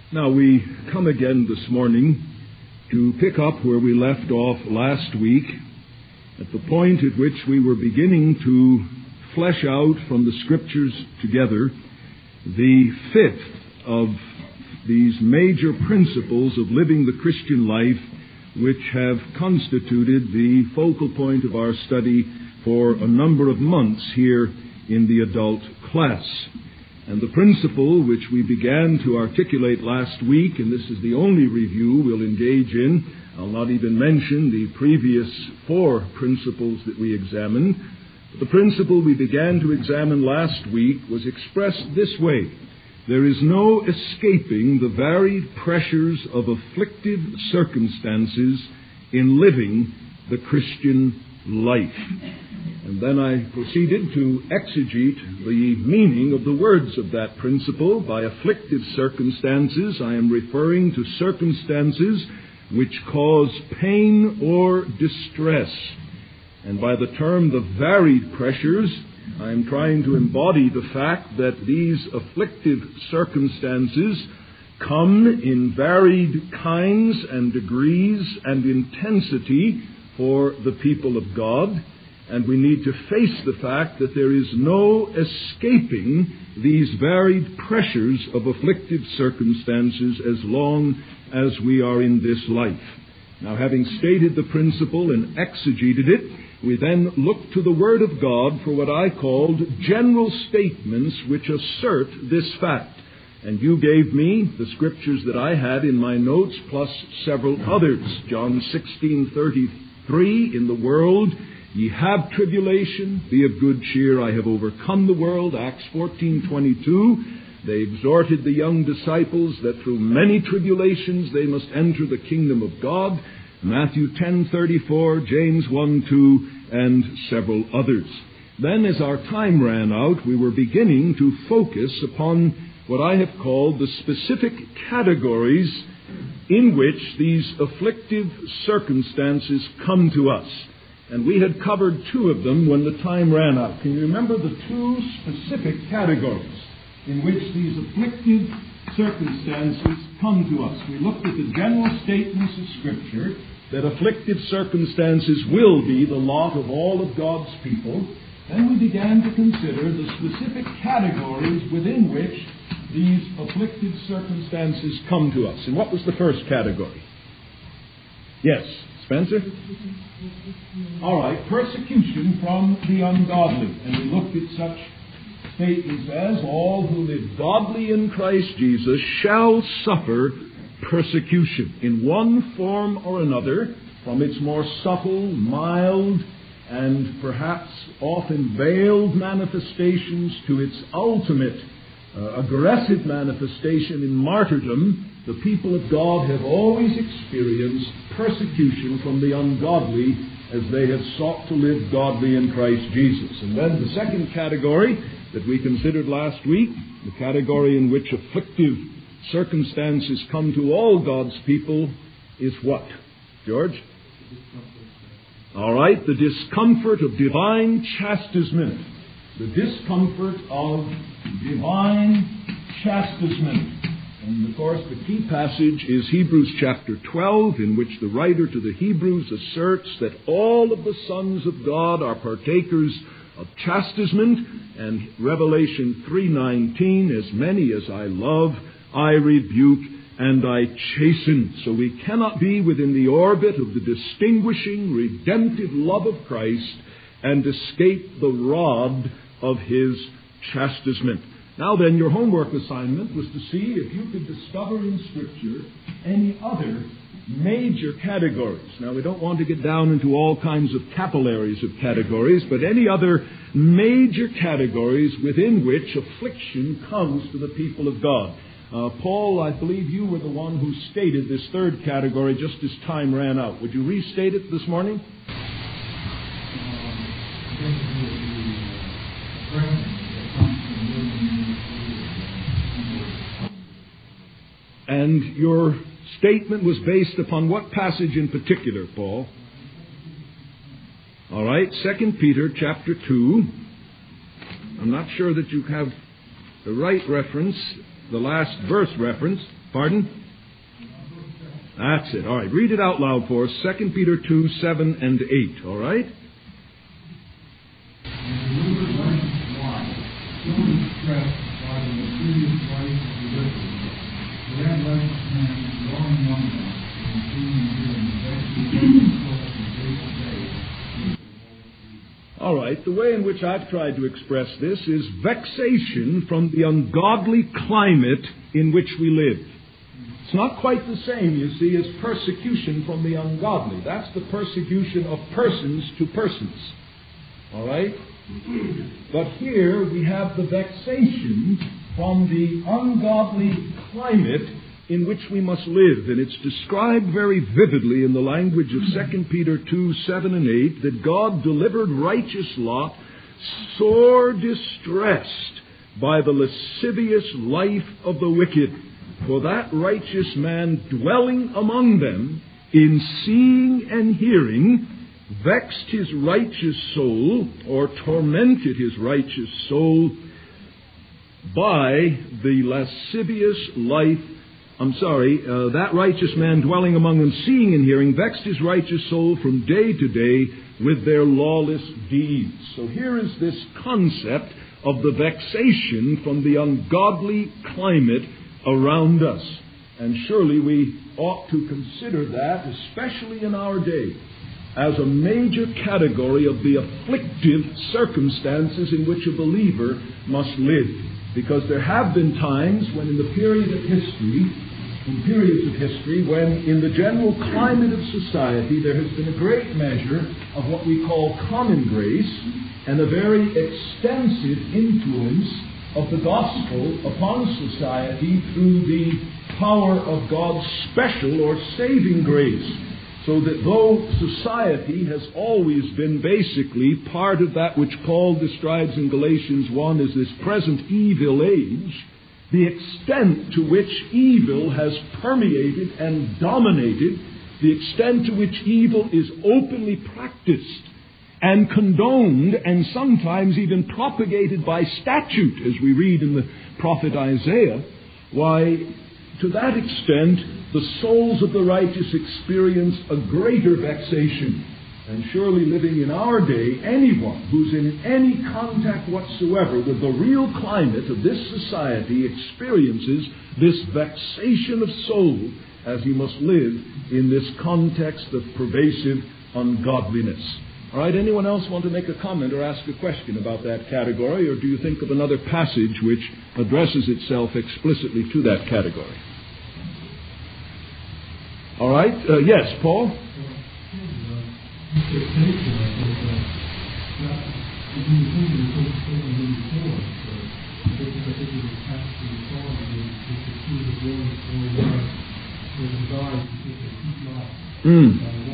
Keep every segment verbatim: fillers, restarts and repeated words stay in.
Now, we come again this morning to pick up where we left off last week, at the point at which we were beginning to flesh out from the Scriptures together the fifth of these major principles of living the Christian life, which have constituted the focal point of our study for a number of months here in the adult class. And the principle which we began to articulate last week, and this is the only review we'll engage in, I'll not even mention the previous four principles that we examined, but the principle we began to examine last week was expressed this way: there is no escaping the varied pressures of afflictive circumstances in living the Christian life. And then I proceeded to exegete the meaning of the words of that principle. By afflictive circumstances, I am referring to circumstances which cause pain or distress. And by the term the varied pressures, I am trying to embody the fact that these afflictive circumstances come in varied kinds and degrees and intensity for the people of God. And we need to face the fact that there is no escaping these varied pressures of afflictive circumstances as long as we are in this life. Now, having stated the principle and exegeted it, we then look to the Word of God for what I called general statements which assert this fact. And you gave me the scriptures that I had in my notes, plus several others. John sixteen thirty-three, in the world ye have tribulation, be of good cheer, I have overcome the world. Acts fourteen twenty-two, they exhorted the young disciples that through many tribulations they must enter the kingdom of God. Matthew ten thirty-four, James one two, and several others. Then, as our time ran out, we were beginning to focus upon what I have called the specific categories in which these afflictive circumstances come to us. And we had covered two of them when the time ran out. Can you remember the two specific categories in which these afflictive circumstances come to us? We looked at the general statements of Scripture that afflictive circumstances will be the lot of all of God's people. Then we began to consider the specific categories within which these afflictive circumstances come to us. And what was the first category? Yes, Spencer? All right, persecution from the ungodly. And we looked at such statements as, all who live godly in Christ Jesus shall suffer persecution in one form or another, from its more subtle, mild, and perhaps often veiled manifestations to its ultimate uh, aggressive manifestation in martyrdom. The people of God have always experienced persecution from the ungodly as they have sought to live godly in Christ Jesus. And then the second category that we considered last week, the category in which afflictive circumstances come to all God's people, is what, George? All right, the discomfort of divine chastisement. The discomfort of divine chastisement. And, of course, the key passage is Hebrews chapter twelve, in which the writer to the Hebrews asserts that all of the sons of God are partakers of chastisement. And Revelation three nineteen, as many as I love, I rebuke and I chasten. So we cannot be within the orbit of the distinguishing, redemptive love of Christ and escape the rod of His chastisement. Now then, your homework assignment was to see if you could discover in Scripture any other major categories. Now, we don't want to get down into all kinds of capillaries of categories, but any other major categories within which affliction comes to the people of God. Uh, Paul, I believe you were the one who stated this third category just as time ran out. Would you restate it this morning? And your statement was based upon what passage in particular, Paul? All right, Second Peter chapter two. I'm not sure that you have the right reference. the last verse reference. Pardon? That's it. All right. Read it out loud for us. Second Peter two, seven and eight. All right? All right, the way in which I've tried to express this is vexation from the ungodly climate in which we live. It's not quite the same, you see, as persecution from the ungodly. That's the persecution of persons to persons. All right? But here we have the vexation from the ungodly climate in which we must live. And it's described very vividly in the language of Second Peter two, seven and eight, that God delivered righteous Lot, sore distressed by the lascivious life of the wicked. For that righteous man dwelling among them, in seeing and hearing, vexed his righteous soul, or tormented his righteous soul, by the lascivious life. I'm sorry, uh, that righteous man dwelling among them, seeing and hearing, vexed his righteous soul from day to day with their lawless deeds. So here is this concept of the vexation from the ungodly climate around us. And surely we ought to consider that, especially in our day, as a major category of the afflictive circumstances in which a believer must live. Because there have been times when in the period of history, in periods of history, when in the general climate of society there has been a great measure of what we call common grace and a very extensive influence of the gospel upon society through the power of God's special or saving grace. So that though society has always been basically part of that which Paul describes in Galatians one as this present evil age, the extent to which evil has permeated and dominated, the extent to which evil is openly practiced and condoned and sometimes even propagated by statute, as we read in the prophet Isaiah, why, to that extent, the souls of the righteous experience a greater vexation. And surely living in our day, anyone who's in any contact whatsoever with the real climate of this society experiences this vexation of soul as he must live in this context of pervasive ungodliness. All right, anyone else want to make a comment or ask a question about that category, or do you think of another passage which addresses itself explicitly to that category? All right, uh, yes, Paul? Mm.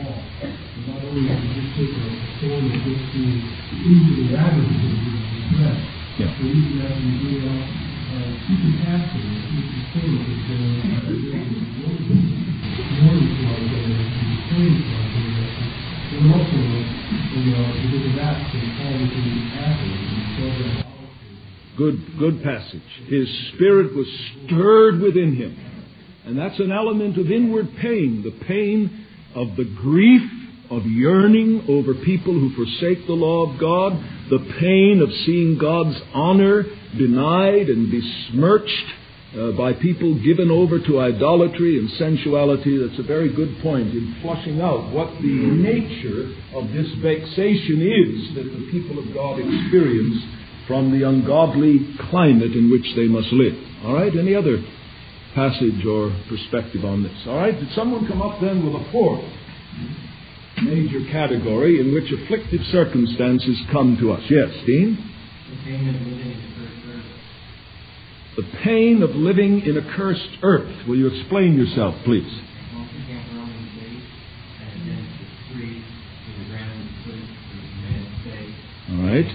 Good, good passage. His spirit was stirred within him. And that's an element of inward pain, the pain of the grief of yearning over people who forsake the law of God, the pain of seeing God's honor denied and besmirched uh, by people given over to idolatry and sensuality. That's a very good point in flushing out what the nature of this vexation is that the people of God experience from the ungodly climate in which they must live. All right, any other passage or perspective on this? All right, did someone come up then with a fourth major category in which afflictive circumstances come to us? Yes, Dean? The pain of living in a cursed earth. Will you explain yourself, please? All right.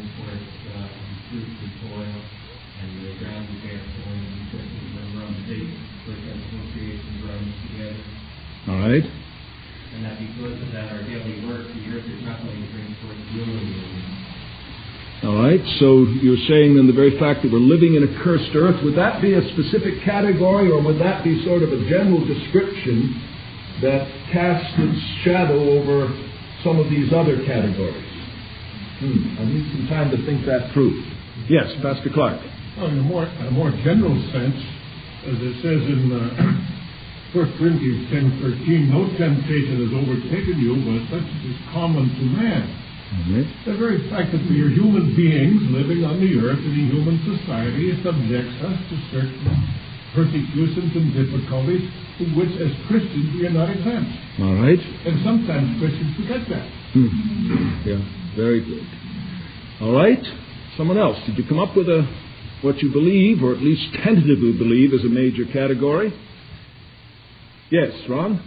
All right. And that because of that, our daily work, the earth is not going to bring forth yielding. All right, so you're saying then the very fact that we're living in a cursed earth, would that be a specific category, or would that be sort of a general description that casts its shadow over some of these other categories? Hmm, I need some time to think that through. Yes, Pastor Clark. Well, in a more, in a more general sense, as it says in uh, First Corinthians ten thirteen, no temptation has overtaken you, but such as is common to man. Mm-hmm. The very fact that we are human beings living on the earth in a human society subjects us to certain persecutions and difficulties to which, as Christians, we are not exempt. All right. And sometimes Christians forget that. Mm-hmm. Yeah, very good. All right. Someone else. Did you come up with a what you believe, or at least tentatively believe, is a major category? Yes, Ron?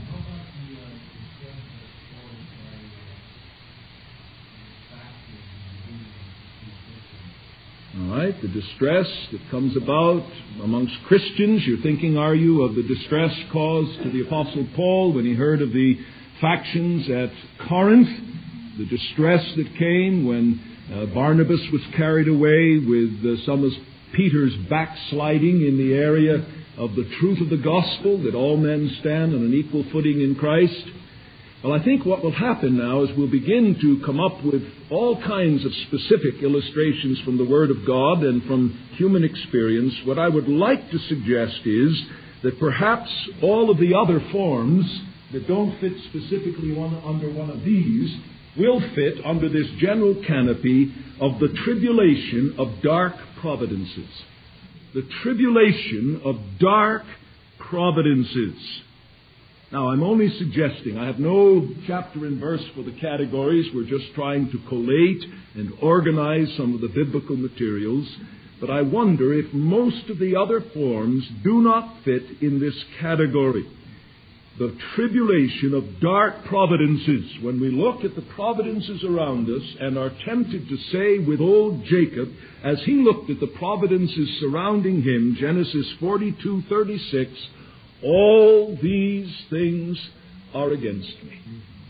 All right, the distress that comes about amongst Christians. You're thinking, are you, of the distress caused to the Apostle Paul when he heard of the factions at Corinth, the distress that came when uh, Barnabas was carried away with uh, some of Peter's backsliding in the area of the truth of the gospel, that all men stand on an equal footing in Christ. Well, I think what will happen now is we'll begin to come up with all kinds of specific illustrations from the Word of God and from human experience. What I would like to suggest is that perhaps all of the other forms that don't fit specifically one, under one of these will fit under this general canopy of the tribulation of dark providences. The tribulation of dark providences. Now, I'm only suggesting, I have no chapter and verse for the categories. We're just trying to collate and organize some of the biblical materials. But I wonder if most of the other forms do not fit in this category. The tribulation of dark providences. When we look at the providences around us and are tempted to say with old Jacob, as he looked at the providences surrounding him, Genesis forty-two thirty-six, all these things are against me.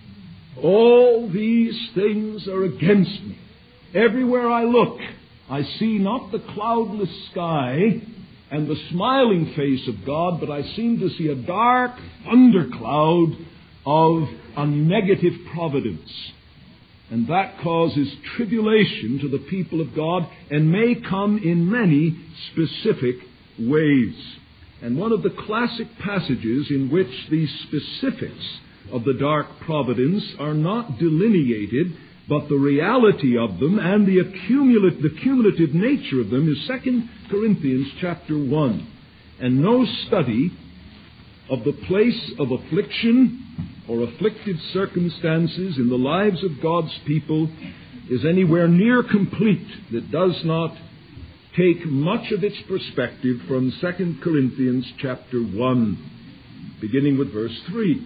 All these things are against me. Everywhere I look, I see not the cloudless sky and the smiling face of God, but I seem to see a dark thundercloud of a negative providence. And that causes tribulation to the people of God and may come in many specific ways. And one of the classic passages in which these specifics of the dark providence are not delineated, but the reality of them and the, accumulate, the cumulative nature of them is Second Corinthians chapter one. And no study of the place of affliction or afflicted circumstances in the lives of God's people is anywhere near complete that does not take much of its perspective from Second Corinthians chapter one, beginning with verse three.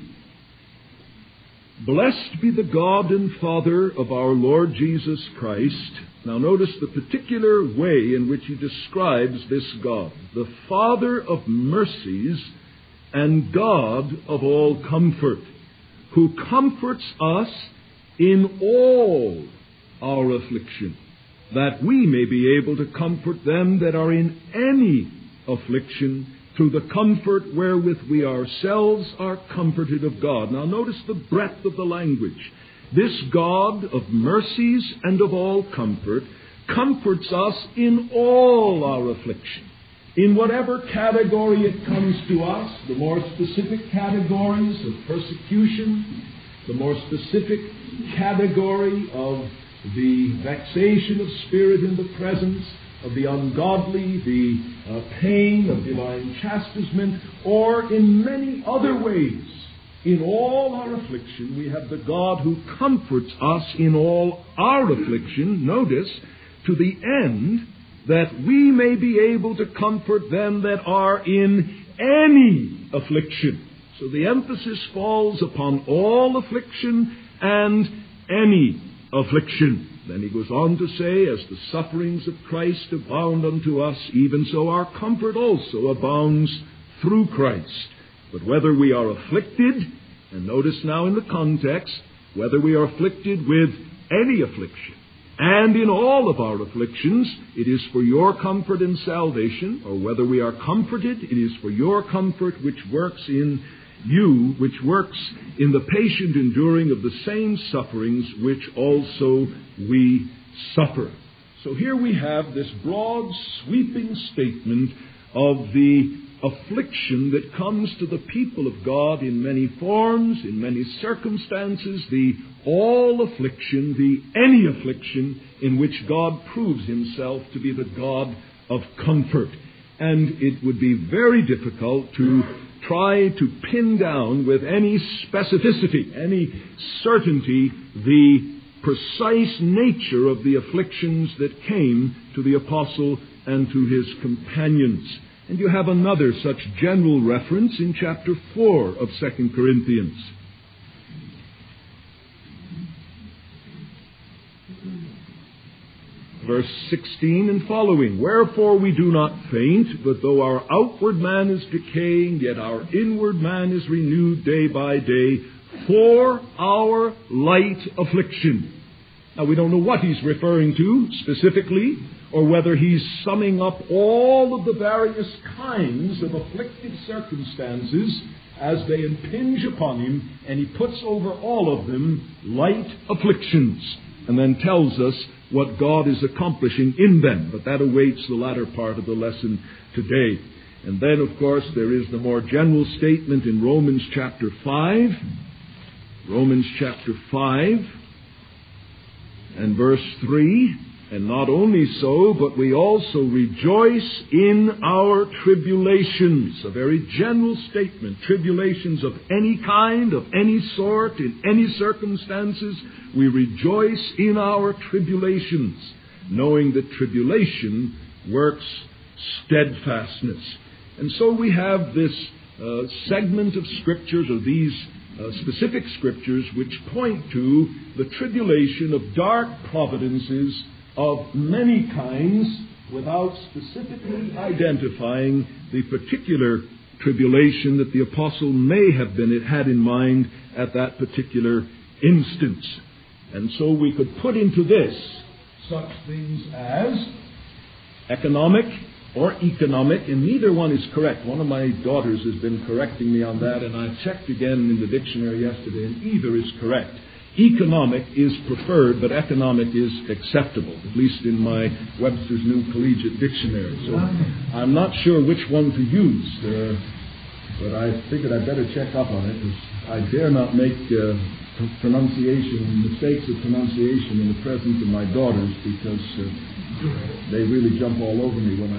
Blessed be the God and Father of our Lord Jesus Christ. Now notice the particular way in which he describes this God. The Father of mercies and God of all comfort, who comforts us in all our affliction, that we may be able to comfort them that are in any affliction through the comfort wherewith we ourselves are comforted of God. Now notice the breadth of the language. This God of mercies and of all comfort comforts us in all our affliction. In whatever category it comes to us, the more specific categories of persecution, the more specific category of the vexation of spirit in the presence of the ungodly, the uh, pain of divine chastisement, or in many other ways. In all our affliction, we have the God who comforts us in all our affliction, notice, to the end that we may be able to comfort them that are in any affliction. So the emphasis falls upon all affliction and any affliction. Then he goes on to say, as the sufferings of Christ abound unto us, even so our comfort also abounds through Christ. But whether we are afflicted, and notice now in the context, whether we are afflicted with any affliction, And in all of our afflictions, it is for your comfort and salvation, or whether we are comforted, it is for your comfort which works in you, which works in the patient enduring of the same sufferings which also we suffer. So here we have this broad, sweeping statement of the affliction that comes to the people of God in many forms, in many circumstances, the all affliction, the any affliction in which God proves himself to be the God of comfort. And it would be very difficult to try to pin down with any specificity, any certainty, the precise nature of the afflictions that came to the apostle and to his companions. And you have another such general reference in chapter four of Second Corinthians. Verse sixteen and following. Wherefore we do not faint, but though our outward man is decaying, yet our inward man is renewed day by day, for our light affliction. Now we don't know what he's referring to specifically, or whether he's summing up all of the various kinds of afflictive circumstances as they impinge upon him, and he puts over all of them light afflictions, and then tells us what God is accomplishing in them. But that awaits the latter part of the lesson today. And then, of course, there is the more general statement in Romans chapter five. Romans chapter five and verse three. And not only so, but we also rejoice in our tribulations. A very general statement. Tribulations of any kind, of any sort, in any circumstances. We rejoice in our tribulations, knowing that tribulation works steadfastness. And so we have this uh, segment of scriptures, or these uh, specific scriptures, which point to the tribulation of dark providences of many kinds, without specifically identifying the particular tribulation that the apostle may have been had in mind at that particular instance. And so we could put into this such things as economic or economic, and neither one is correct. One of my daughters has been correcting me on that, and I checked again in the dictionary yesterday, and either is correct. Economic is preferred, but economic is acceptable, at least in my Webster's New Collegiate Dictionary. So I'm not sure which one to use, uh, but I figured I'd better check up on it, because I dare not make uh, pronunciation, mistakes of pronunciation in the presence of my daughters, because uh, they really jump all over me when I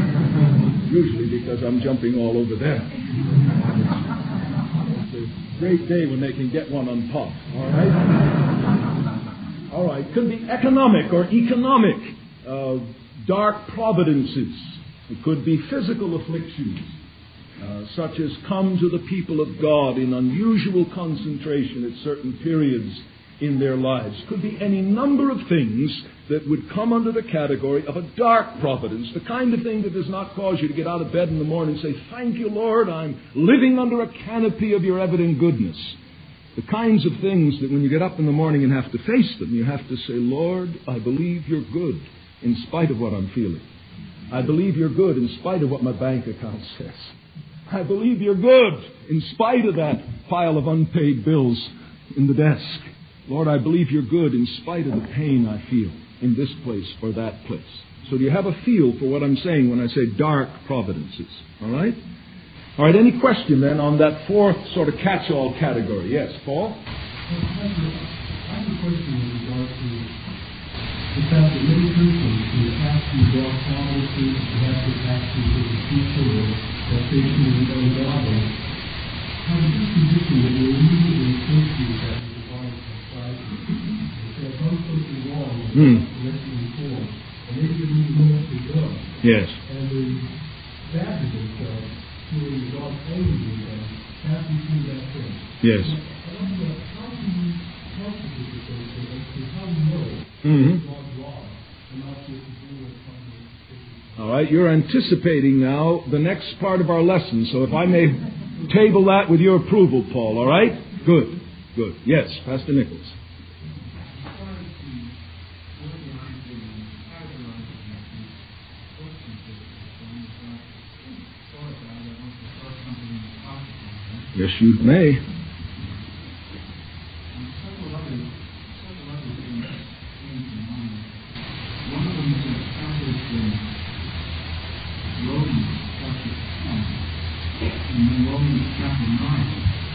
do. Usually because I'm jumping all over them. Great day when they can get one on top. All right? All right. Could be economic or economic uh, dark providences. It could be physical afflictions, uh, such as come to the people of God in unusual concentration at certain periods in their lives. Could be any number of things that would come under the category of a dark providence, the kind of thing that does not cause you to get out of bed in the morning and say, "Thank you, Lord, I'm living under a canopy of your evident goodness." The kinds of things that when you get up in the morning and have to face them, you have to say, "Lord, I believe you're good in spite of what I'm feeling. I believe you're good in spite of what my bank account says. I believe you're good in spite of that pile of unpaid bills in the desk. Lord, I believe you're good in spite of the pain I feel in this place or that place." So do you have a feel for what I'm saying when I say dark providences? All right? All right, any question then on that fourth sort of catch-all category? Yes, Paul? I have a question in regard to the fact that many Christians who have to draw promises, who have to ask people to future that they can be ungodly, have a disposition that they immediately associate that with divine chastisement. They have done something wrong, Hmm. correctly informed, and they didn't even know what they've done. Yes. And they badger themselves, feeling God angry with them, after you do that thing. Yes. I wonder, how do you constitute the thing as to how you know Mm-hmm. God's law and not just doing what comes. All right, you're anticipating now the next part of our lesson. So if I may table that with your approval, Paul, all right? Good, good. Yes, Pastor Nichols. As far as the working Yes, you may. Several other, several other things came to mind. One of them is established in Romans chapter ten and then Romans chapter nine.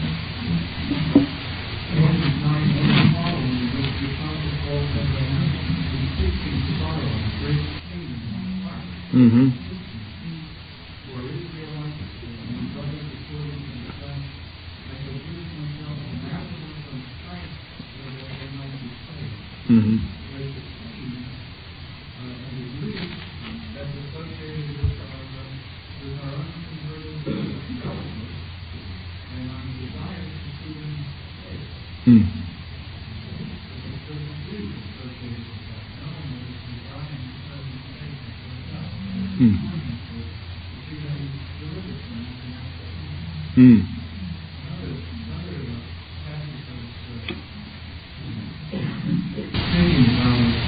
Romans nine and following, which the Apostle Paul says, I have increasing sorrow and great pain in my heart. Mm-hmm. For Israelites and brothers according to the flesh, I shall give myself an absence of strength so that they might be saved. Mm-hmm. There's a pain uh, and a grief that's associated with our, uh, with our unconverted relatives and our desire to see them saved. Mm. There's a certain grief associated with that, knowing that it's desiring to present faith before God. Mm. To see that He's delivered from it and that's what He does. Mm. Another, another uh, passage that is uh, thinking about it,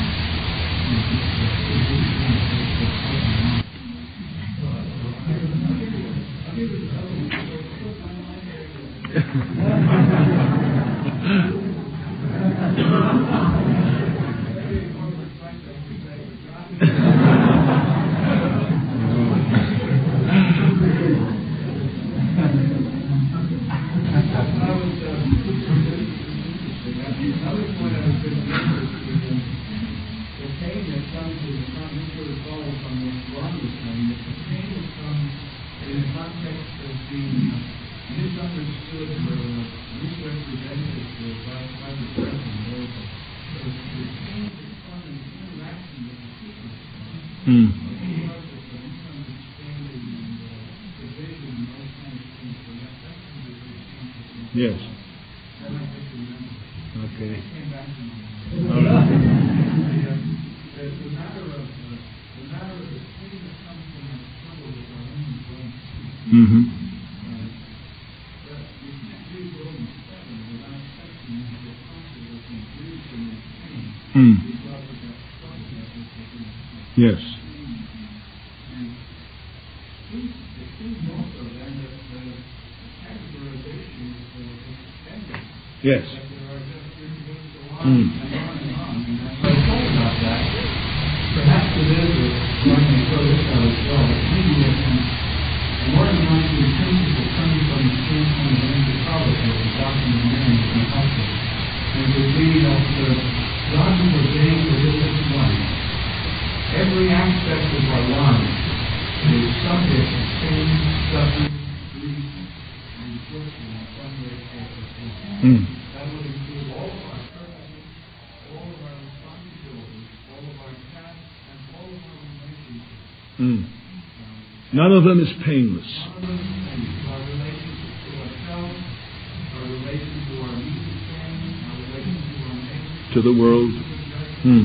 another point I was going to make is the pain that comes in the front, this sort of follows on what Ron was saying, that the pain that comes in the context of being misunderstood or uh, misrepresented by, by the person, or the, the, the pain that comes in interaction with the people. Mm. Because of the misunderstanding and uh, division and those kind of things, so that, that's going to be very painful. Yes. That I just remember. Okay. It came back to me. All right. The, uh, the, the matter of uh, the matter of the pain that comes from our struggle with our own brain. Mm-hmm. Uh, that you can't read Romans seven without touching on the apostle that's in grief and in pain Mm. because of that struggle that was within him. Yes. And it seems also then that uh, the categorization is uh, extended. Yes. That there are just different ways to go on Mm. and on and on. And as I thought about that, perhaps it is a one may throw this out as well, but maybe it's an, an organizing principle coming from the standpoint of anthropology, of Doctor Mann can help us. And it would be that uh, God has ordained for this life. Every aspect of our lives is subject to pain, suffering, grief, and affliction in some way, shape, or form. Mm. That would include all of our purposes, all of our responsibilities, all of our tasks, and all of our relationships. Mm. None of them is painless. None of them is painless. Our relationship to ourselves, our relation to our immediate family, our relation to our neighbors, To the world. Mm. Mm.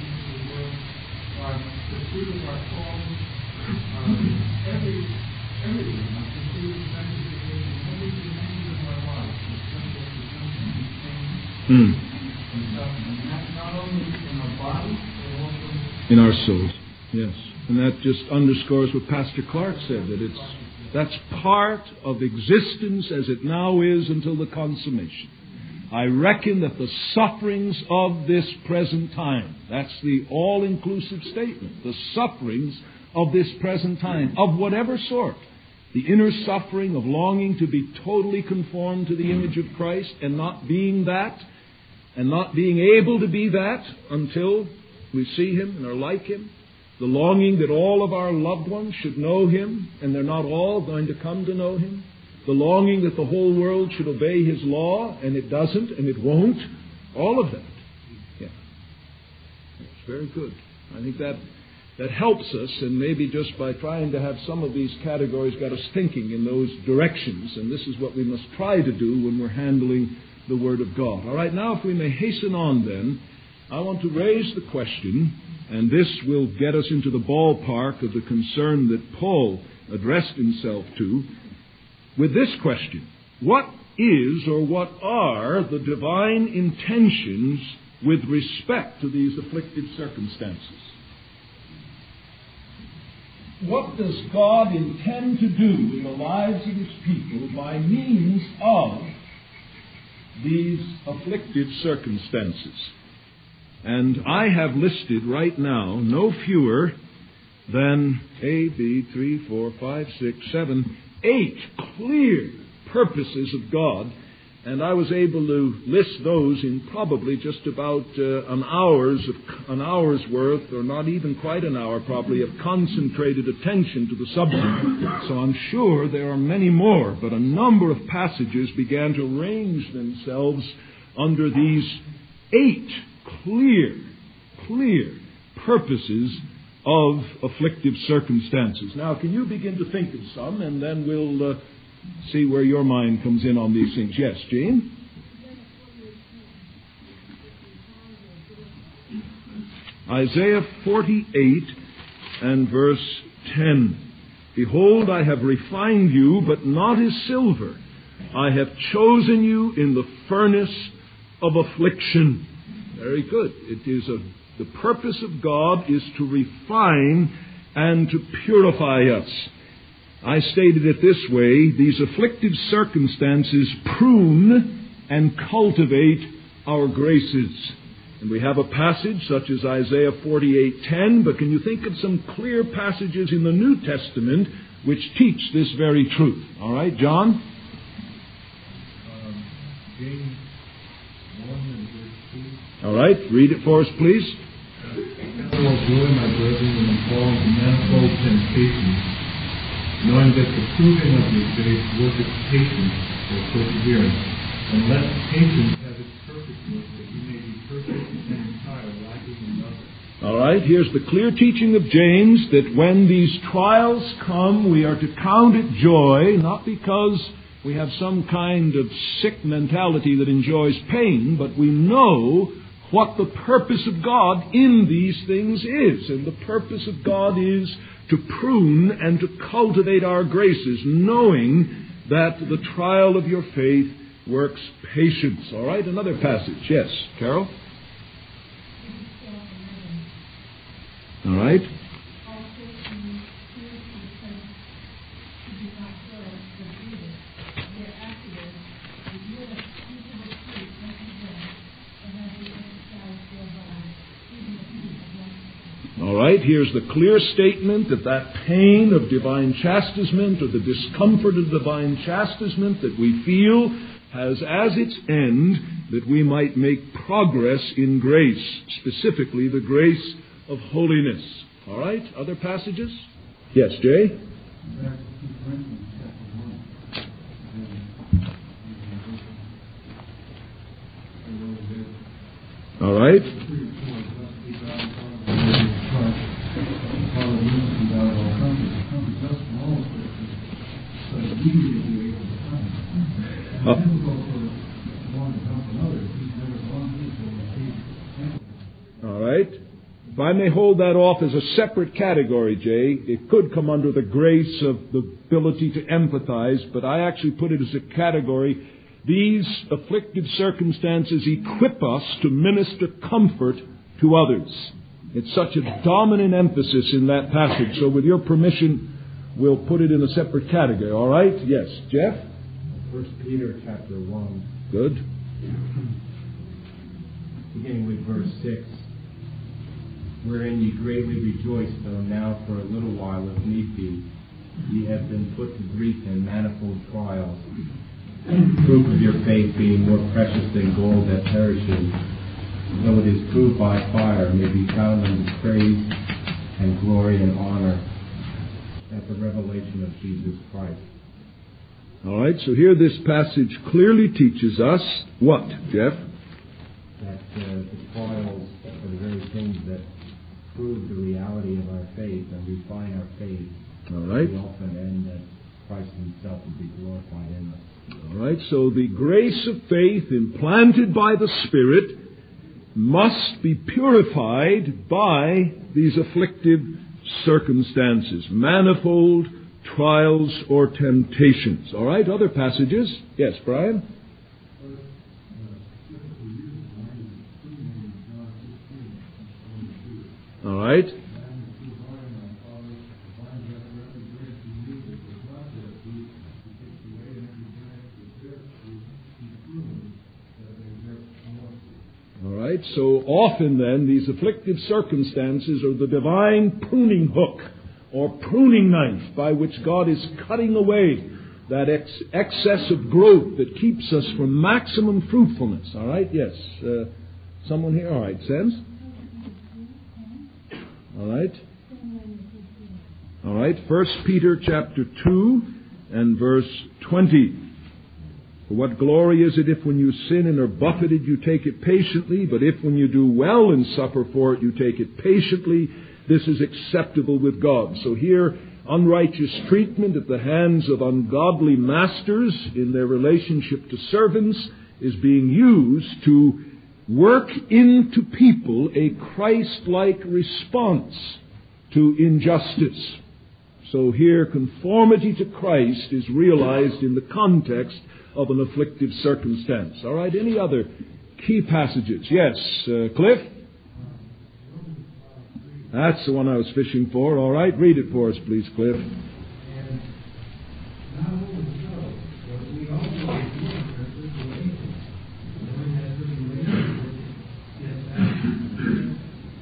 Our pursuit of our calling, uh, every, everything, our pursuit of sanctification, every dimension of our lives is subject to some kind of pain Mm. and suffering. And that's not only in our bodies, but also In our souls. Yes. And that just underscores what Pastor Clark said, that it's that's part of existence as it now is until the consummation. I reckon that the sufferings of this present time, that's the all-inclusive statement, the sufferings of this present time, of whatever sort, the inner suffering of longing to be totally conformed to the image of Christ and not being that, and not being able to be that until we see Him and are like Him, the longing that all of our loved ones should know Him and they're not all going to come to know Him, the longing that the whole world should obey His law, and it doesn't, and it won't. All of that. Yeah. It's very good. I think that that helps us, and maybe just by trying to have some of these categories got us thinking in those directions, and this is what we must try to do when we're handling the Word of God. All right, now if we may hasten on then, I want to raise the question, and this will get us into the ballpark of the concern that Paul addressed himself to, with this question: what is or what are the divine intentions with respect to these afflicted circumstances? what does God intend to do in the lives of His people by means of these afflictive circumstances? And I have listed right now no fewer than A, B, three, four, five, six, seven, eight clear purposes of God. And I was able to list those in probably just about uh, an hour's of, an hour's worth, or not even quite an hour probably, of concentrated attention to the subject. So I'm sure there are many more, but a number of passages began to arrange themselves under these eight clear, clear purposes of afflictive circumstances. Now, can you begin to think of some, and then we'll uh, see where your mind comes in on these things. Yes, Jean? Isaiah forty-eight and verse ten. Behold, I have refined you, but not as silver. I have chosen you in the furnace of affliction. Very good. It is a, the purpose of God is to refine and to purify us. I stated it this way: these afflictive circumstances prune and cultivate our graces. And we have a passage such as Isaiah forty-eight ten, but can you think of some clear passages in the New Testament which teach this very truth? All right, John? Um, James one and verse two. All right, read it for us, please. All joy, my brethren, when you fall into manifold temptations, knowing that the proving of your faith worketh patience or perseverance, and let patience have its perfect work, that you may be perfect and entire, lacking in nothing. All right, here's the clear teaching of James that when these trials come, we are to count it joy, not because we have some kind of sick mentality that enjoys pain, but we know what the purpose of God in these things is. And the purpose of God is to prune and to cultivate our graces, knowing that the trial of your faith works patience. All right, another passage. Yes, Carol? All right. All right, here's the clear statement that that pain of divine chastisement, or the discomfort of divine chastisement that we feel, has as its end that we might make progress in grace, specifically the grace of holiness. All right, other passages? Yes, Jay? All right. Uh, all right. If I may hold that off as a separate category, Jay, it could come under the grace of the ability to empathize, but I actually put it as a category. These afflictive circumstances equip us to minister comfort to others. It's such a dominant emphasis in that passage. So with your permission, we'll put it in a separate category. All right? Yes. Jeff? First Peter chapter one. Good. Beginning with verse six. Wherein ye greatly rejoice, though now for a little while, if need be, ye have been put to grief in manifold trials. Proof of your faith being more precious than gold that perishes, though it is proved by fire, may be found unto praise and glory and honor at the revelation of Jesus Christ. All right, so here this passage clearly teaches us what, Jeff? That uh, the trials are the very things that prove the reality of our faith and refine our faith. All right. We often end that Christ himself will be glorified in us. All right, so the grace of faith implanted by the Spirit must be purified by these afflictive circumstances, manifold trials or temptations. All right, other passages. Yes, Brian? All right. right? So often then, these afflictive circumstances are the divine pruning hook or pruning knife by which God is cutting away that ex- excess of growth that keeps us from maximum fruitfulness. All right? Yes. Uh, someone here? All right. Sense? All right. All right. First Peter chapter two and verse twenty. For what glory is it if when you sin and are buffeted you take it patiently, but if when you do well and suffer for it you take it patiently, this is acceptable with God. So here, unrighteous treatment at the hands of ungodly masters in their relationship to servants is being used to work into people a Christ-like response to injustice. So here, conformity to Christ is realized in the context of an afflictive circumstance. All right, any other key passages? Yes, uh, Cliff? That's the one I was fishing for. All right, read it for us, please, Cliff. And not only so, but we also rejoice at tribulation, knowing that tribulation gets after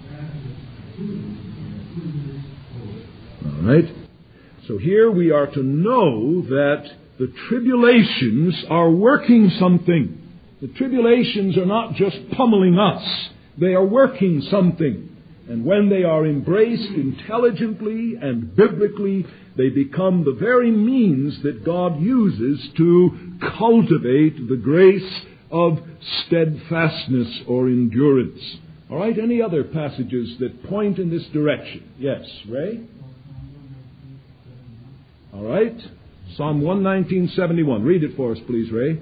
prudence, All right. So here we are to know that the tribulations are working something. The tribulations are not just pummeling us. They are working something. And when they are embraced intelligently and biblically, they become the very means that God uses to cultivate the grace of steadfastness or endurance. All right, any other passages that point in this direction? Yes, Ray? All right. Psalm one nineteen seventy-one. Read it for us, please, Ray.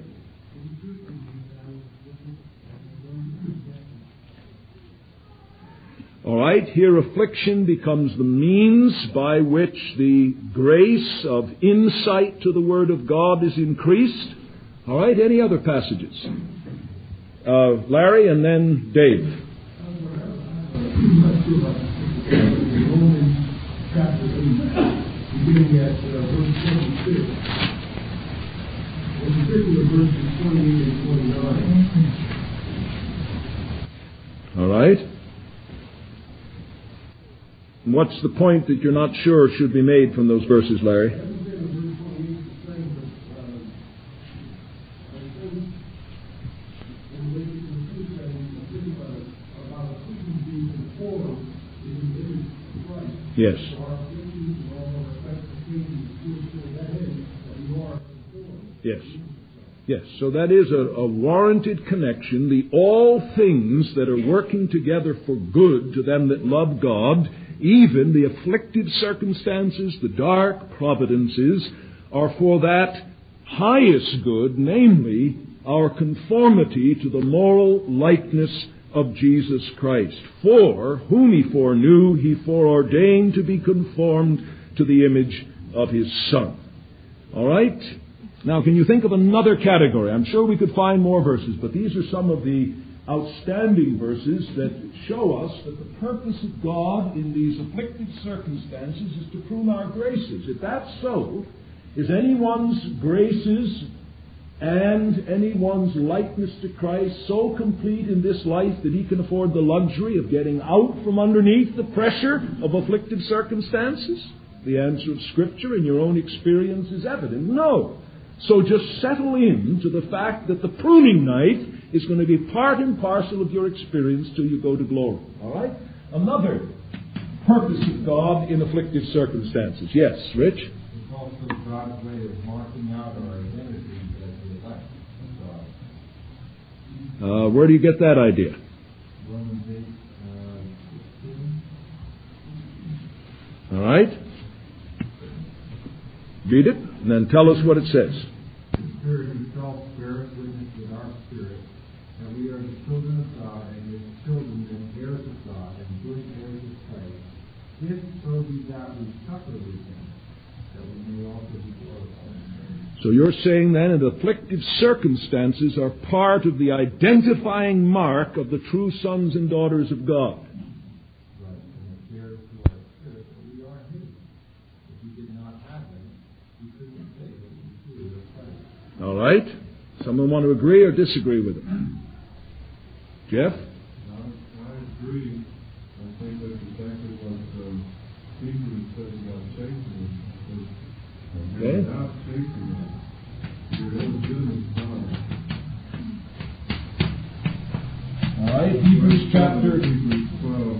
All right. Here affliction becomes the means by which the grace of insight to the Word of God is increased. All right. Any other passages? Uh, Larry and then Dave. Romans chapter eight. Beginning at uh, verse twenty-six, in particular verses twenty-eight and twenty-nine. All right. What's the point that you're not sure should be made from those verses, Larry? Yes. Yes. Yes. So that is a, a warranted connection. The all things that are working together for good to them that love God, even the afflicted circumstances, the dark providences, are for that highest good, namely our conformity to the moral likeness of Jesus Christ. For whom he foreknew, he foreordained to be conformed to the image of his Son. All right? Now, can you think of another category? I'm sure we could find more verses, but these are some of the outstanding verses that show us that the purpose of God in these afflicted circumstances is to prune our graces. If that's so, is anyone's graces and anyone's likeness to Christ so complete in this life that he can afford the luxury of getting out from underneath the pressure of afflicted circumstances? The answer of Scripture and your own experience is evident. No. So just settle in to the fact that the pruning knife is going to be part and parcel of your experience till you go to glory. All right? Another purpose of God in afflicted circumstances. Yes, Rich? It's also God's way of marking out our identity as the elect of God. Uh, where do you get that idea? Romans eight, sixteen. All right? Read it, and then tell us what it says. The Spirit himself beareth witness with our spirit that we are the children of God, and his children and heirs of God, and joint heirs of Christ. If so be that we suffer with him, that we may also be glorified. So you're saying then that afflictive circumstances are part of the identifying mark of the true sons and daughters of God. Right, and the heirs to our spirit, that we are his. If we did not have them, we couldn't say that we truly are Christ. All right? Someone want to agree or disagree with it? Jeff? No, not taking it, you're illegitimate son. All right, Hebrews chapter Hebrews twelve.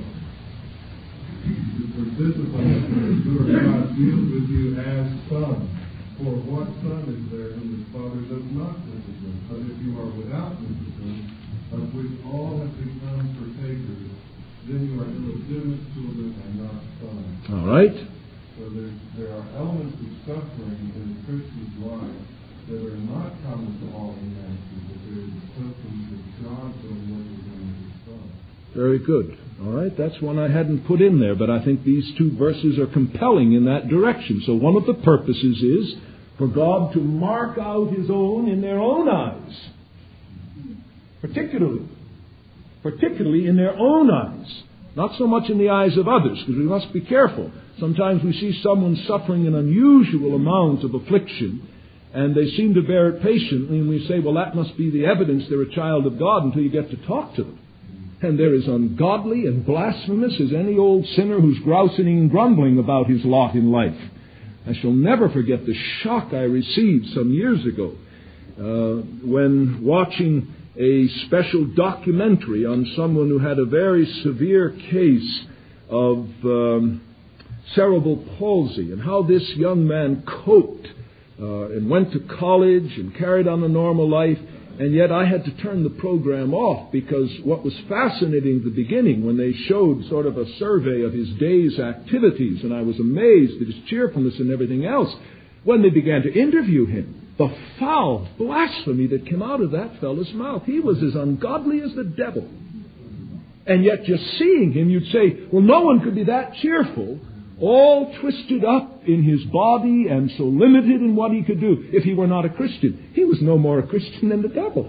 For discipline is to endure, God deals with you as son. For what son is there whom his father does not discipline? But if you are without discipline, of which all have become partakers, then you are illegitimate children and not sons. All right. So there, there are elements of suffering in a Christian's life that are not common to all humanity, but there is something that God's own work is going to son. Very good. All right, that's one I hadn't put in there, but I think these two verses are compelling in that direction. So one of the purposes is for God to mark out His own in their own eyes. Particularly. Particularly in their own eyes. Not so much in the eyes of others, because we must be careful. Sometimes we see someone suffering an unusual amount of affliction, and they seem to bear it patiently, and we say, well, that must be the evidence they're a child of God until you get to talk to them. And they're as ungodly and blasphemous as any old sinner who's grousing and grumbling about his lot in life. I shall never forget the shock I received some years ago uh, when watching a special documentary on someone who had a very severe case of um, cerebral palsy, and how this young man coped uh, and went to college and carried on a normal life. And yet I had to turn the program off, because what was fascinating at the beginning, when they showed sort of a survey of his day's activities, and I was amazed at his cheerfulness and everything else, when they began to interview him, the foul blasphemy that came out of that fellow's mouth. He was as ungodly as the devil. And yet just seeing him, you'd say, well, no one could be that cheerful, all twisted up in his body and so limited in what he could do if he were not a Christian. He was no more a Christian than the devil.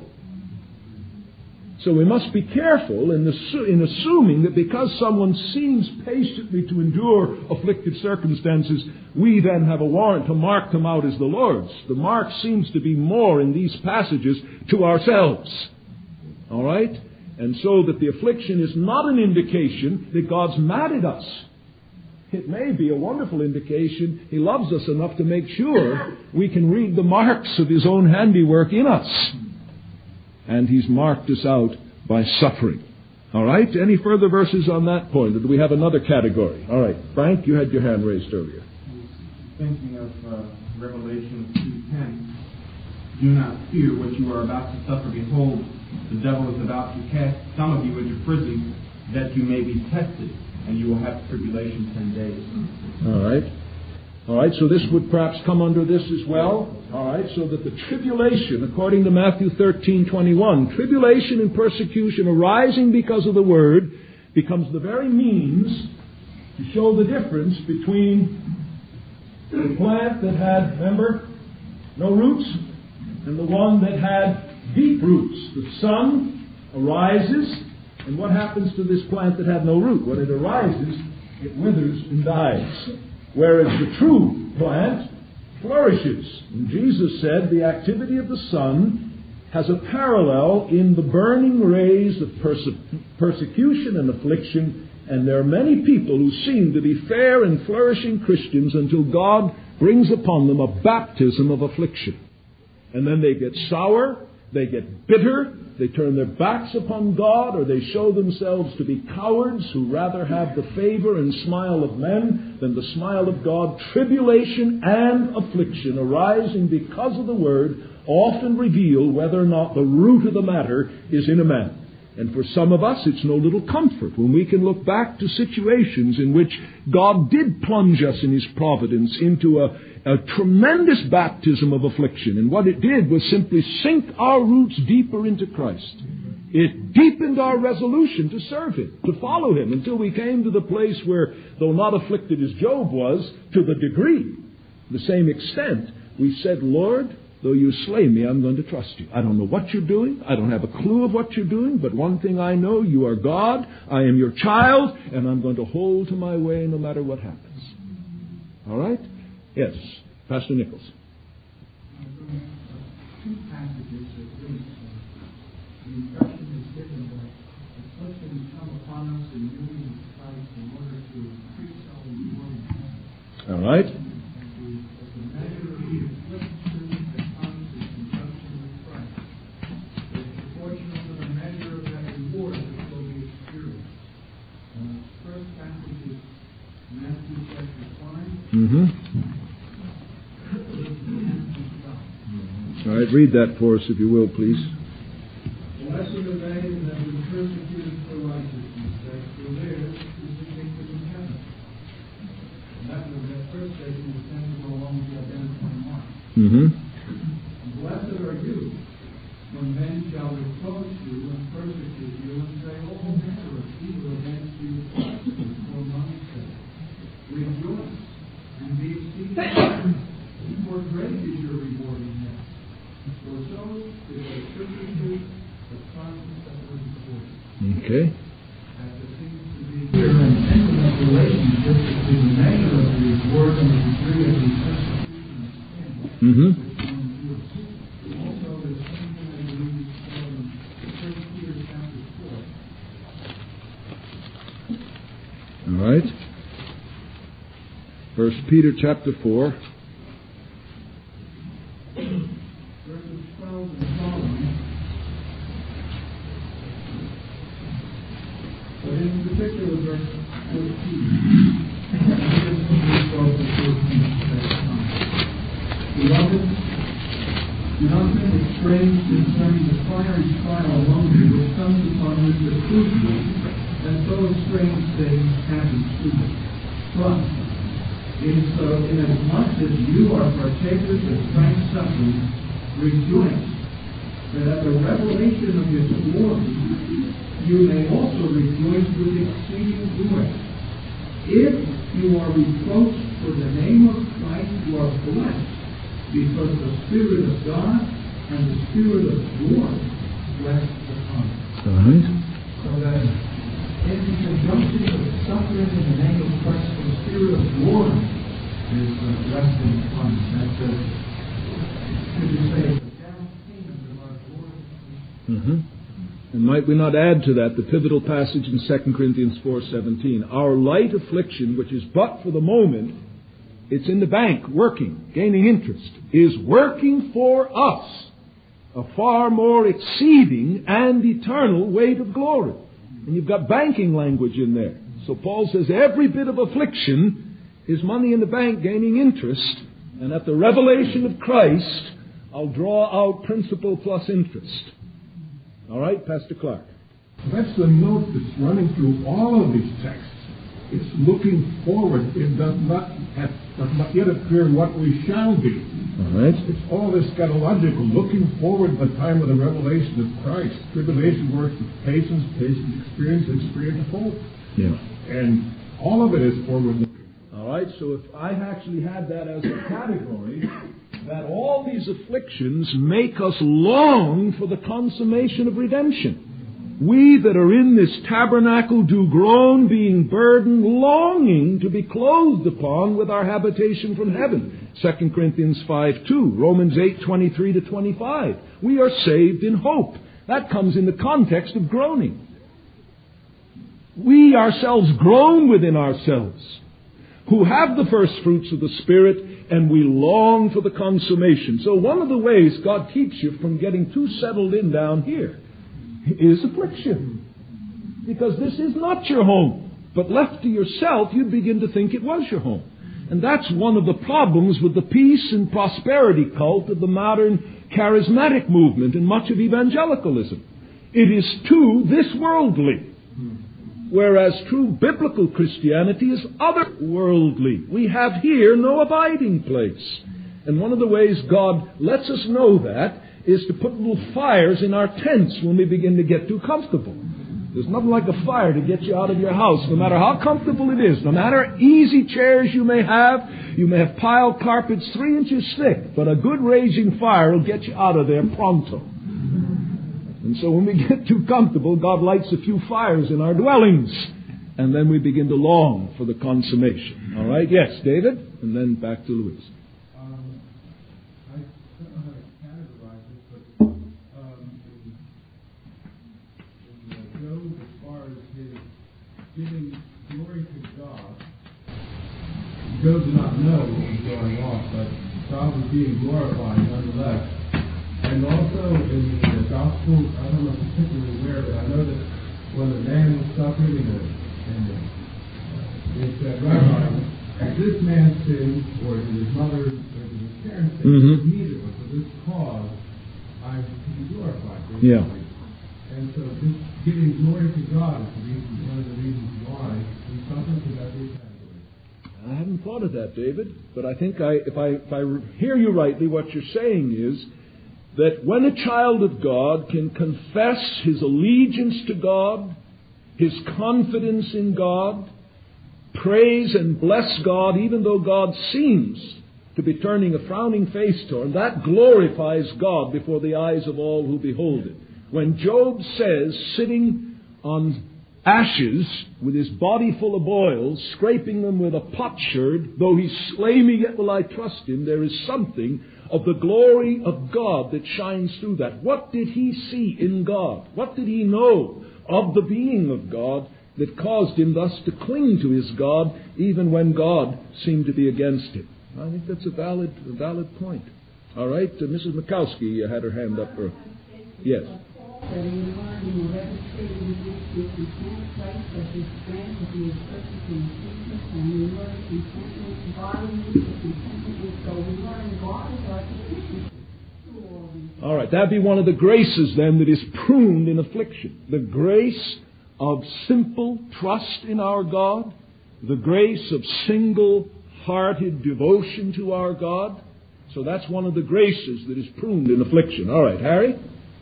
So we must be careful in, the, in assuming that because someone seems patiently to endure afflicted circumstances, we then have a warrant to mark them out as the Lord's. The mark seems to be more in these passages to ourselves. All right? And so that the affliction is not an indication that God's mad at us. It may be a wonderful indication He loves us enough to make sure we can read the marks of His own handiwork in us. And He's marked us out by suffering. All right? Any further verses on that point? Or do we have another category? All right. Frank, you had your hand raised earlier. Thinking of uh, Revelation two ten. Do not fear what you are about to suffer. Behold, the devil is about to cast some of you into prison, that you may be tested, and you will have tribulation ten days. All right. All right, so this would perhaps come under this as well. All right, so that the tribulation, according to Matthew thirteen twenty-one, tribulation and persecution arising because of the Word becomes the very means to show the difference between the plant that had, remember, no roots, and the one that had deep roots. The sun arises, and what happens to this plant that had no root? When it arises, it withers and dies. Whereas the true plant flourishes. And Jesus said the activity of the sun has a parallel in the burning rays of perse- persecution and affliction. And there are many people who seem to be fair and flourishing Christians until God brings upon them a baptism of affliction. And then they get sour, they get bitter, they turn their backs upon God, or they show themselves to be cowards who rather have the favor and smile of men than the smile of God. Tribulation and affliction arising because of the Word often reveal whether or not the root of the matter is in a man. And for some of us, it's no little comfort when we can look back to situations in which God did plunge us in His providence into a, a tremendous baptism of affliction. And what it did was simply sink our roots deeper into Christ. It deepened our resolution to serve Him, to follow Him, until we came to the place where, though not afflicted as Job was, to the degree, the same extent, we said, Lord, though you slay me, I'm going to trust you. I don't know what you're doing. I don't have a clue of what you're doing. But one thing I know, you are God. I am your child. And I'm going to hold to my way no matter what happens. All right? Yes. Pastor Nichols. Two passages that really, the impression is given that affliction come upon us in union with Christ in order to increase our glory. All right. And the, the measure of the Mm-hmm. All right, read that for us, if you will, please. Blessed are they that have been persecuted for righteousness' sake, for theirs is the kingdom of heaven. And that was that first statement that tends to go along with the identifying mark. Mm-hmm. Blessed are you when men shall reproach you and persecute you and say all manner of evil against you for my sake. Rejoice and be exceeding glad, for great is your reward in heaven. For so is the persecuted the sons that were before you. Okay. As there seems to be here an intimate relationship between the measure of the reward and the degree of the persecution of sin. Mm-hmm. Also, there's something I believe from First Peter chapter four. All right. First Peter chapter four. Verses twelve and following. But in particular, verse fourteen. Beloved, do not think it strange concerning the fiery trial among you which comes upon you to prove you, and so strange things happen to you. But in so inasmuch as you are partakers of Christ's suffering, rejoice that at the revelation of his glory you may also rejoice with exceeding joy. If you are reproached for the name of Christ, you are blessed, because the Spirit of God and the Spirit of God rests upon you. All right. So that in conjunction with suffering in the name of Christ, the Spirit of glory is uh, resting upon us. That's the, could you say, the down payment of our glory. Mm-hmm. And might we not add to that the pivotal passage in Second Corinthians four seventeen? Our light affliction, which is but for the moment, it's in the bank, working, gaining interest, is working for us a far more exceeding and eternal weight of glory. And you've got banking language in there. So Paul says every bit of affliction is money in the bank gaining interest, and at the revelation of Christ, I'll draw out principal plus interest. All right, Pastor Clark. That's the note that's running through all of these texts. It's looking forward. It does not have, does not yet appear what we shall be. All right. It's all eschatological, looking forward to the time of the revelation of Christ. Tribulation works with patience, patience experience, experience hope. Yeah. And all of it is forward looking. All right, so if I actually had that as a category, that all these afflictions make us long for the consummation of redemption. We that are in this tabernacle do groan, being burdened, longing to be clothed upon with our habitation from heaven. Second Corinthians five two, Romans eight twenty-three to twenty-five. We are saved in hope. That comes in the context of groaning. We ourselves groan within ourselves, who have the first fruits of the Spirit, and we long for the consummation. So one of the ways God keeps you from getting too settled in down here is affliction. Because this is not your home. But left to yourself, you'd begin to think it was your home. And that's one of the problems with the peace and prosperity cult of the modern charismatic movement and much of evangelicalism. It is too this worldly. Whereas true biblical Christianity is otherworldly. We have here no abiding place. And one of the ways God lets us know that is to put little fires in our tents when we begin to get too comfortable. There's nothing like a fire to get you out of your house, no matter how comfortable it is. No matter easy chairs you may have, you may have pile carpets three inches thick, but a good raging fire will get you out of there pronto. And so when we get too comfortable, God lights a few fires in our dwellings. And then we begin to long for the consummation. All right? Yes, David? And then back to Louise. Um, I don't know how to categorize it, but um, in, in Job, as far as his giving glory to God, Job did not know what was going on, but God was being glorified nonetheless. And also in the gospel, I don't know particularly where, but I know that when the man was suffering and, the, and the, uh, they said, Rabbi, If this man sinned, or did his mother, or did his parents sin, Mm-hmm. neither was for this cause I'm to be glorified. Basically. Yeah. And so this giving glory to God is the reason, one of the reasons why we suffer to that big category. I hadn't thought of that, David, but I think I, if I if I hear you rightly, what you're saying is that when a child of God can confess his allegiance to God, his confidence in God, praise and bless God, even though God seems to be turning a frowning face to him, that glorifies God before the eyes of all who behold it. When Job says, sitting on ashes with his body full of boils, scraping them with a potsherd, though he slay me, yet will I trust him, there is something of the glory of God that shines through that. What did he see in God? What did he know of the being of God that caused him thus to cling to his God, even when God seemed to be against him? I think that's a valid, a valid point. All right, uh, Missus Mikowski uh, had her hand up. Or, yes. That in learning or demonstrating this we can't place that his strength will be as perfect in Jesus, and we learn contentment, godliness, and contentment. So we learn God is our sufficiency. All right, that'd be one of the graces then that is pruned in affliction. The grace of simple trust in our God, the grace of single-hearted devotion to our God. So that's one of the graces that is pruned in affliction. All right, Harry?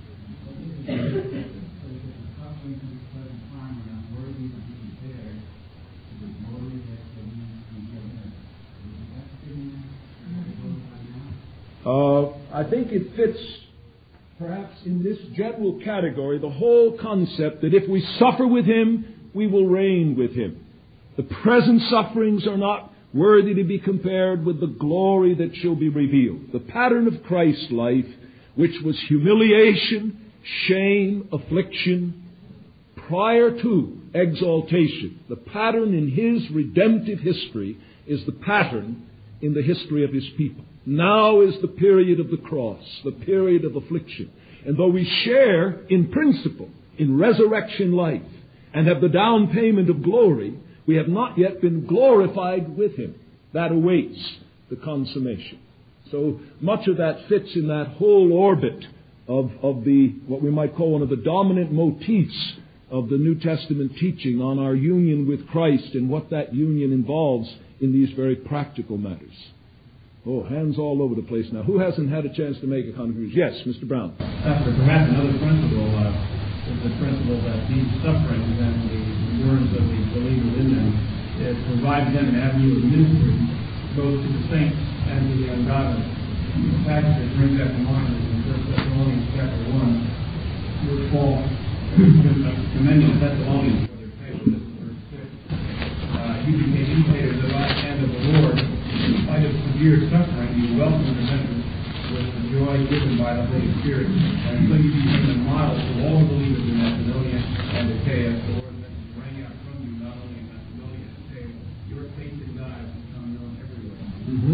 Uh, I think it fits perhaps in this general category, the whole concept that if we suffer with Him, we will reign with Him. The present sufferings are not worthy to be compared with the glory that shall be revealed. The pattern of Christ's life, which was humiliation, shame, affliction, prior to exaltation. The pattern in His redemptive history is the pattern in the history of His people. Now is the period of the cross, the period of affliction. And though we share in principle in resurrection life and have the down payment of glory, we have not yet been glorified with Him. That awaits the consummation. So much of that fits in that whole orbit of, of the, what we might call one of the dominant motifs of the New Testament teaching on our union with Christ and what that union involves in these very practical matters. Oh, hands all over the place now. Who hasn't had a chance to make a contribution? Yes, Mister Brown. Pastor, perhaps another principle uh, is the principle that these sufferings and the endurance of the believers in them it provides them an avenue of ministry both to the saints and to the ungodly. The passage that brings that to mind is in First Thessalonians chapter one, where Paul commending the Thessalonians for their faithfulness. Verse six, uh, you became imitators of us and of the Lord. In spite of severe suffering, you welcome the members with the joy given by the Holy Spirit. And so you became a model to all the believers in Macedonia and Achaia. The Lord's message rang out from you, not only in Macedonia and Achaia. Your faith in God has become known everywhere.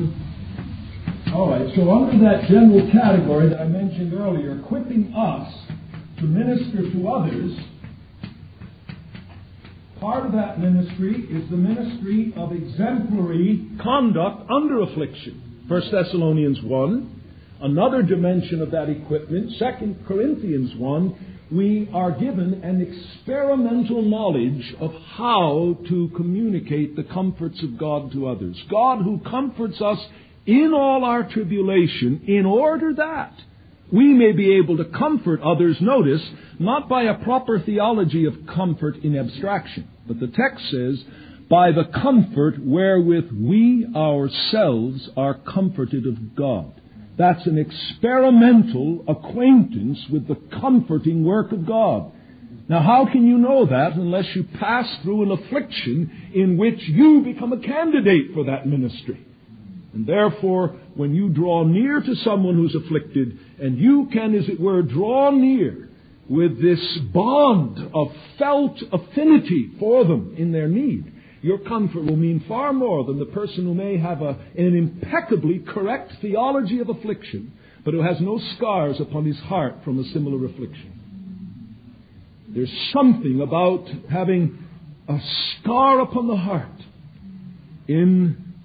Mm-hmm. All right, so under that general category that I mentioned earlier, equipping us to minister to others, part of that ministry is the ministry of exemplary conduct under affliction. First Thessalonians one. Another dimension of that equipment, Second Corinthians one, we are given an experimental knowledge of how to communicate the comforts of God to others. God who comforts us in all our tribulation, in order that we may be able to comfort others, notice, not by a proper theology of comfort in abstraction, but the text says, by the comfort wherewith we ourselves are comforted of God. That's an experimental acquaintance with the comforting work of God. Now, how can you know that unless you pass through an affliction in which you become a candidate for that ministry? And therefore, when you draw near to someone who's afflicted, and you can, as it were, draw near with this bond of felt affinity for them in their need, your comfort will mean far more than the person who may have a, an impeccably correct theology of affliction, but who has no scars upon his heart from a similar affliction. There's something about having a scar upon the heart in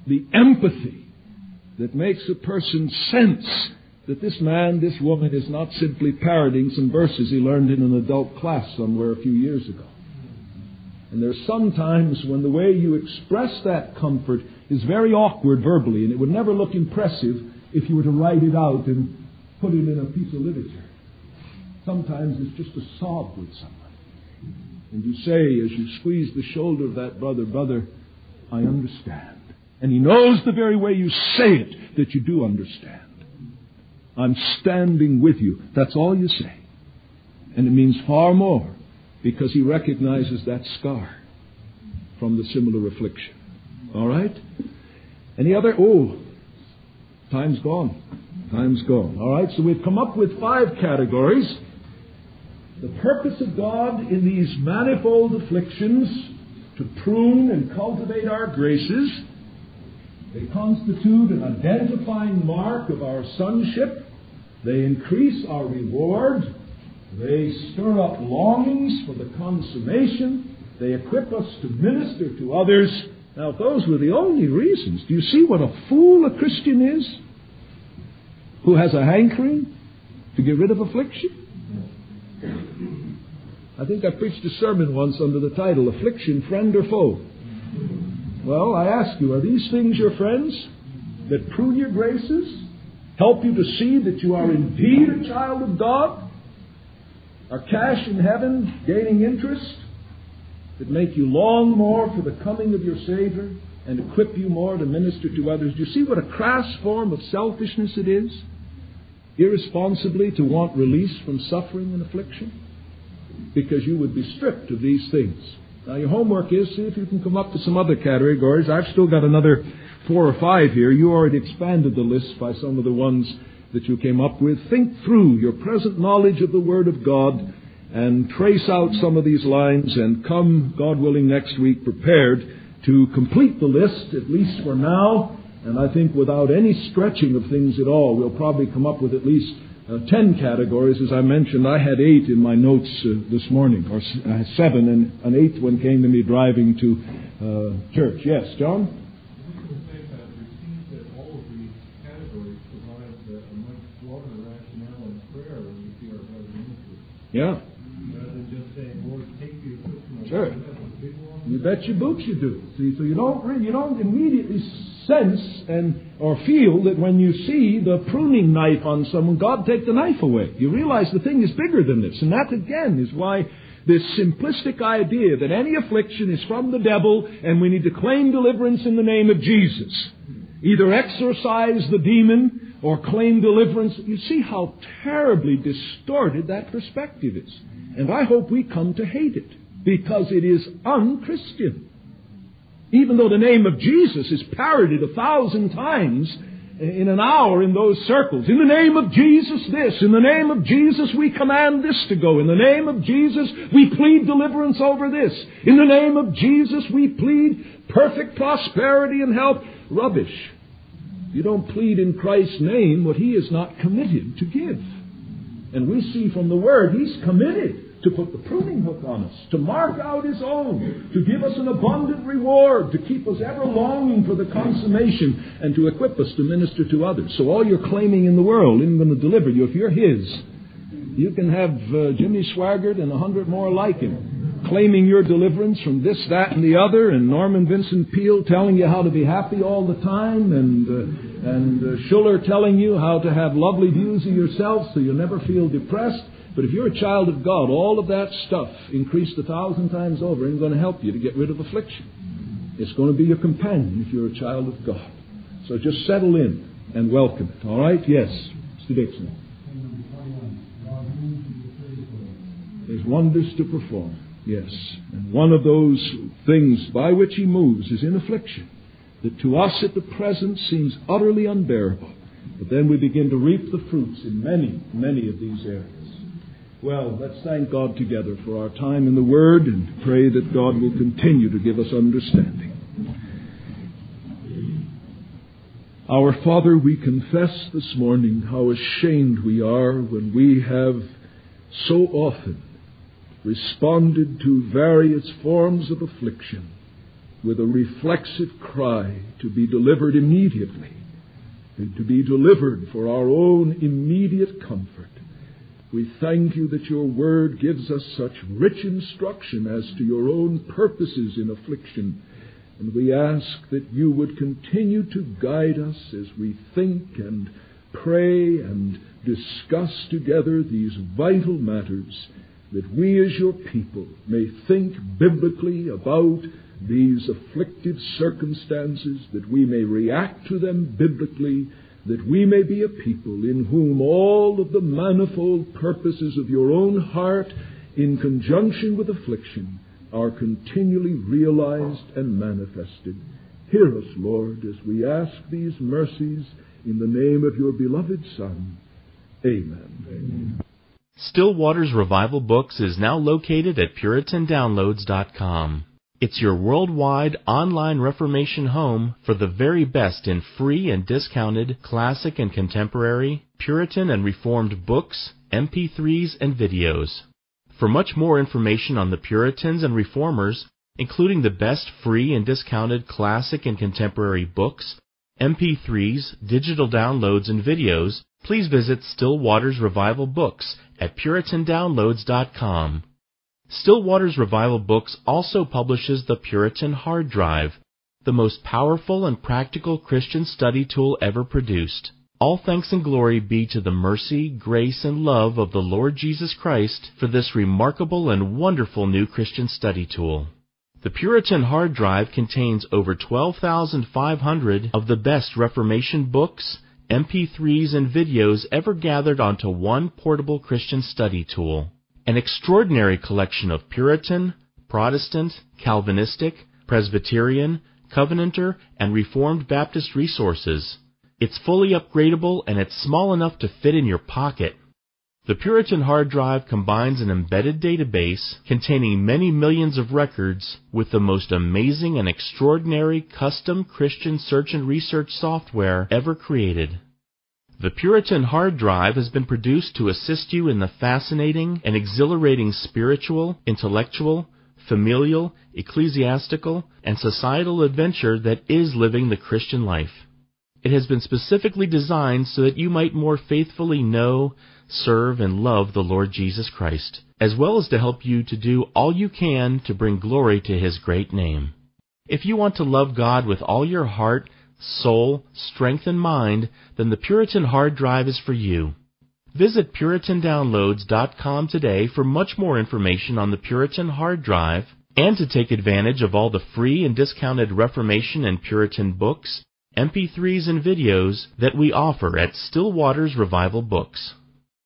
the empathy that makes a person sense that this man, this woman is not simply parroting some verses he learned in an adult class somewhere a few years ago. And there's sometimes when the way you express that comfort is very awkward verbally, and it would never look impressive if you were to write it out and put it in a piece of literature. Sometimes it's just a sob with someone. And you say, as you squeeze the shoulder of that brother, brother, I understand. And he knows the very way you say it that you do understand. I'm standing with you. That's all you say. And it means far more because he recognizes that scar from the similar affliction. All right? Any other? Oh, time's gone. Time's gone. All right, so we've come up with five categories. The purpose of God in these manifold afflictions to prune and cultivate our graces. They constitute an identifying mark of our sonship. They increase our reward. They stir up longings for the consummation. They equip us to minister to others. Now, if those were the only reasons, do you see what a fool a Christian is? Who has a hankering to get rid of affliction? I think I preached a sermon once under the title, Affliction, Friend or Foe? Well, I ask you, are these things your friends that prune your graces? Help you to see that you are indeed a child of God? Are cash in heaven gaining interest? That make you long more for the coming of your Savior and equip you more to minister to others? Do you see what a crass form of selfishness it is? Irresponsibly to want release from suffering and affliction? Because you would be stripped of these things. Now your homework is, see if you can come up with some other categories. I've still got another four or five here. You already expanded the list by some of the ones that you came up with. Think through your present knowledge of the Word of God and trace out some of these lines and come, God willing, next week prepared to complete the list, at least for now. And I think without any stretching of things at all, we'll probably come up with at least uh, ten categories. As I mentioned, I had eight in my notes uh, this morning, or uh, seven, and an eighth one came to me driving to uh, church. Yes, John? Yeah. Rather than just saying, Lord, take the affliction. Sure. You bet your boots you do. See, so you don't really, you don't immediately sense and or feel that when you see the pruning knife on someone, God take the knife away. You realize the thing is bigger than this, and that again is why this simplistic idea that any affliction is from the devil and we need to claim deliverance in the name of Jesus. Either exorcise the demon or claim deliverance. You see how terribly distorted that perspective is. And I hope we come to hate it because it is un-Christian. Even though the name of Jesus is parodied a thousand times in an hour in those circles. In the name of Jesus this. In the name of Jesus we command this to go. In the name of Jesus we plead deliverance over this. In the name of Jesus we plead perfect prosperity and health. Rubbish. You don't plead in Christ's name what He is not committed to give. And we see from the Word He's committed to put the pruning hook on us, to mark out His own, to give us an abundant reward, to keep us ever longing for the consummation, and to equip us to minister to others. So all you're claiming in the world isn't going to deliver you. If you're His, you can have uh, Jimmy Swaggart and a hundred more like him, claiming your deliverance from this, that, and the other, and Norman Vincent Peale telling you how to be happy all the time, and uh, and uh, Schuller telling you how to have lovely views of yourself so you'll never feel depressed. But if you're a child of God, all of that stuff increased a thousand times over isn't going to help you to get rid of affliction. It's going to be your companion if you're a child of God. So just settle in and welcome it. All right? Yes, Mister Dixon. There's wonders to perform. Yes. And one of those things by which He moves is in affliction, that to us at the present seems utterly unbearable. But then we begin to reap the fruits in many, many of these areas. Well, let's thank God together for our time in the Word and pray that God will continue to give us understanding. Our Father, we confess this morning how ashamed we are when we have so often responded to various forms of affliction with a reflexive cry to be delivered immediately, to be delivered for our own immediate comfort. We thank you that your word gives us such rich instruction as to your own purposes in affliction. And we ask that you would continue to guide us as we think and pray and discuss together these vital matters, that we as your people may think biblically about these afflictive circumstances, that we may react to them biblically, that we may be a people in whom all of the manifold purposes of your own heart in conjunction with affliction are continually realized and manifested. Hear us, Lord, as we ask these mercies in the name of your beloved Son. Amen. Amen. Still Waters Revival Books is now located at Puritan Downloads dot com. It's your worldwide online Reformation home for the very best in free and discounted classic and contemporary, Puritan and Reformed books, M P threes, and videos. For much more information on the Puritans and Reformers, including the best free and discounted classic and contemporary books, M P threes, digital downloads, and videos, please visit Still Waters Revival Books at Puritan Downloads dot com. Still Waters Revival Books also publishes the Puritan Hard Drive, the most powerful and practical Christian study tool ever produced. All thanks and glory be to the mercy, grace, and love of the Lord Jesus Christ for this remarkable and wonderful new Christian study tool. The Puritan Hard Drive contains over twelve thousand five hundred of the best Reformation books, M P threes, and videos ever gathered onto one portable Christian study tool. An extraordinary collection of Puritan, Protestant, Calvinistic, Presbyterian, Covenanter, and Reformed Baptist resources. It's fully upgradable and it's small enough to fit in your pocket. The Puritan Hard Drive combines an embedded database containing many millions of records with the most amazing and extraordinary custom Christian search and research software ever created. The Puritan Hard Drive has been produced to assist you in the fascinating and exhilarating spiritual, intellectual, familial, ecclesiastical, and societal adventure that is living the Christian life. It has been specifically designed so that you might more faithfully know, serve, and love the Lord Jesus Christ, as well as to help you to do all you can to bring glory to His great name. If you want to love God with all your heart, soul, strength, and mind, then the Puritan Hard Drive is for you. Visit Puritan Downloads dot com today for much more information on the Puritan Hard Drive and to take advantage of all the free and discounted Reformation and Puritan books, M P threes, and videos that we offer at Still Waters Revival Books.